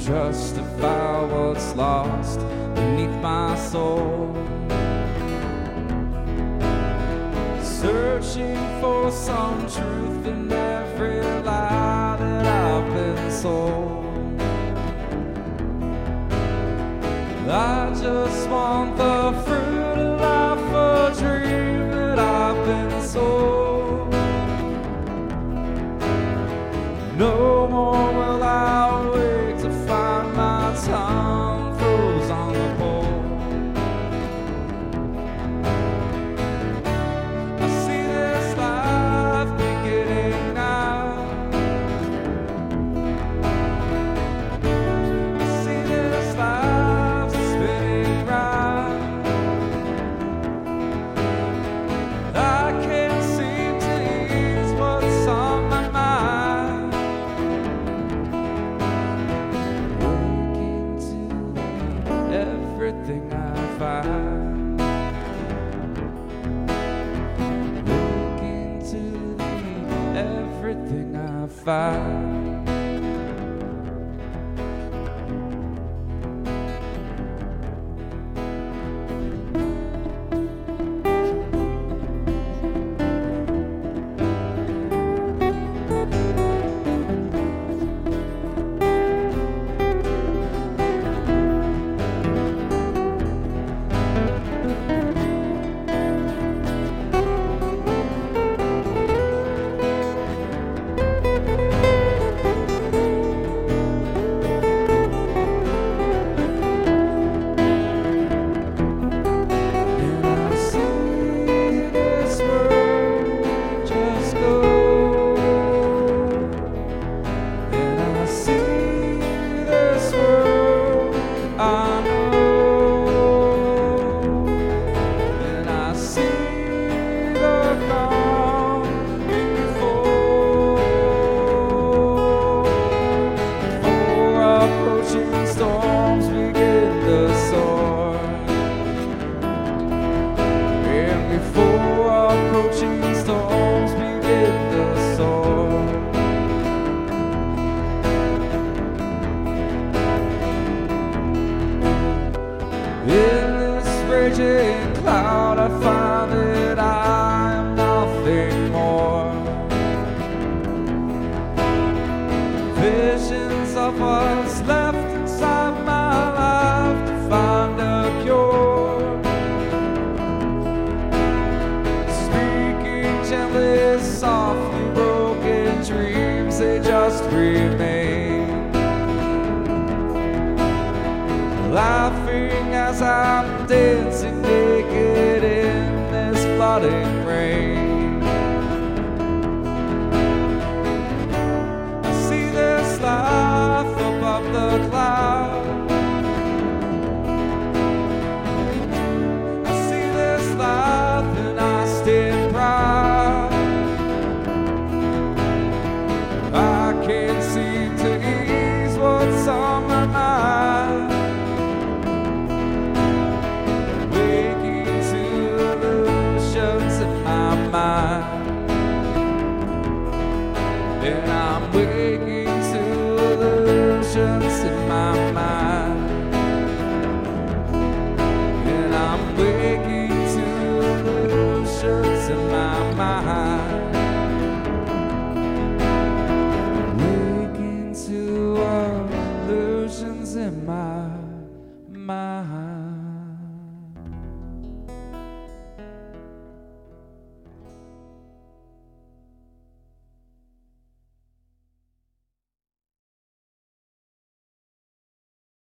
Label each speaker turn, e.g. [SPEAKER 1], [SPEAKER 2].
[SPEAKER 1] justify what's lost beneath my soul. Searching for some truth in every lie that I've been sold. I just want the fruit of life, a dream that I've been sold. No more will I wait to find my tongue froze on the pole. I see this life beginning now. I see this life spinning round. I can't seem to ease what's on my mind. Everything I find, looking to the everything I find. Storms begin to soar, and before approaching storms begin to soar, in this raging cloud I find that I am nothing more. Visions of what's left inside my life to find a cure. Speaking gently, softly, broken dreams, they just remain. Laughing as I'm dancing naked in this flooding rain. Life above the clouds, I see this life and I stand proud. I can't seem to ease what's on my mind, waking to illusions in my mind, and I'm waking illusions in my mind.